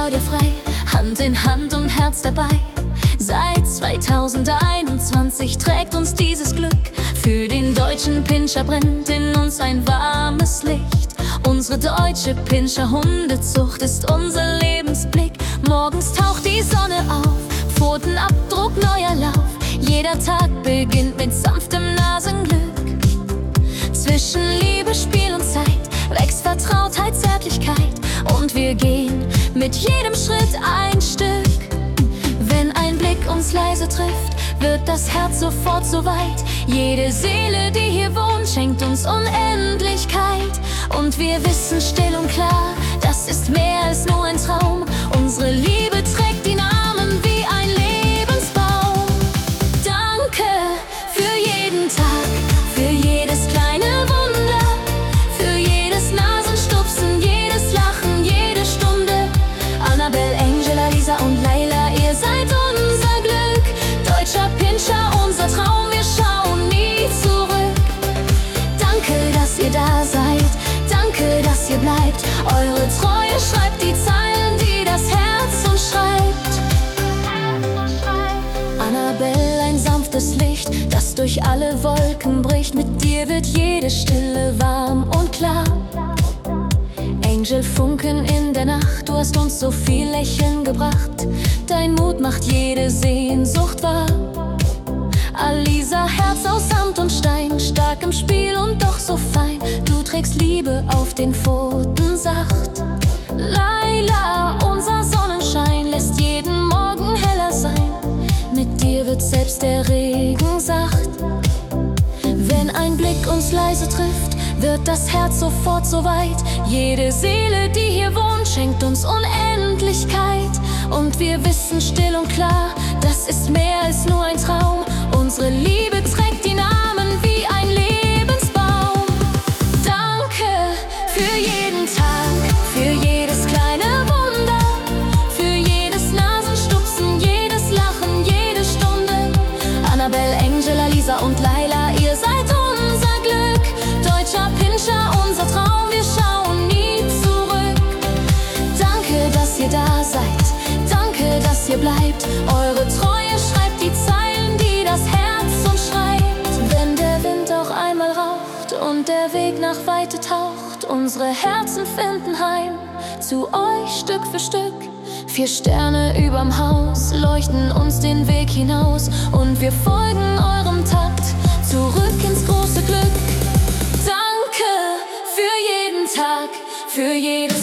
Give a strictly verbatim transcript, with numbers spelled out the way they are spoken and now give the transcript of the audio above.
Claudia Frei, Hand in Hand und Herz dabei. Seit zweitausendeinundzwanzig trägt uns dieses Glück. Für den deutschen Pinscher brennt in uns ein warmes Licht. Unsere deutsche Pinscher-Hundezucht ist unser Lebensblick. Morgens taucht die Sonne auf, Pfotenabdruck, neuer Lauf. Jeder Tag beginnt mit sanftem Nasenglück. Zwischen Liebe, Spiel und Zeit wächst Vertrautheit, Zärtlichkeit. Und wir gehen mit jedem Schritt ein Stück. Wenn ein Blick uns leise trifft, wird das Herz sofort so weit. Jede Seele, die hier wohnt, schenkt uns Unendlichkeit. Und wir wissen still und klar, das ist mehr als nur ein Traum. Unsere Liebe trägt die Namen wie ein Lebensbaum. Danke für jeden Tag, für jedes kleine Wunder, für jedes Nasenstupsen, jedes Lachen, jede Stunde. Annabelle, Angela, Lisa und Laila, ihr seid unser Glück. Deutscher Pinscher, unser Traum, wir schauen nie zurück. Danke, dass ihr da seid, danke, dass ihr bleibt. Eure Treue schreibt die Zeilen, die das Herz uns schreibt. Annabelle, ein sanftes Licht, das durch alle Wolken bricht. Mit dir wird jede Stille warm und klar. Angel, Funken in der Nacht, du hast uns so viel Lächeln gebracht. Dein Mut macht jede Sehnsucht wahr. Alisa, Herz aus Sand und Stein, stark im Spiel und doch so fein. Du trägst Liebe auf den Pfoten sacht. Laila, unser Sonnenschein, lässt jeden Morgen heller sein. Mit dir wird selbst der Regen sacht. Wenn ein Blick uns leise trifft, wird das Herz sofort so weit. Jede Seele, die hier wohnt, schenkt uns Unendlichkeit. Und wir wissen still und klar, das ist mehr als nur ein Traum. Unsere Liebe trägt die Namen wie ein Lebensbaum. Danke für jeden Tag, für jedes kleine Wunder, für jedes Nasenstupsen, jedes Lachen, jede Stunde. Annabelle, Angela, Lisa und Laila, ihr seid unser Glück. Deutscher Pinscher, unser Traum, wir schauen nie zurück. Danke, dass ihr da seid, danke, dass ihr bleibt. Eure Treue schreibt die Zeilen, die das Herz uns schreibt. Wenn der Wind auch einmal raucht und der Weg nach Weite taucht, unsere Herzen finden heim zu euch Stück für Stück. Vier Sterne überm Haus leuchten uns den Weg hinaus und wir folgen eurem Takt zurück ins große Glück. Danke für jeden Tag, für jede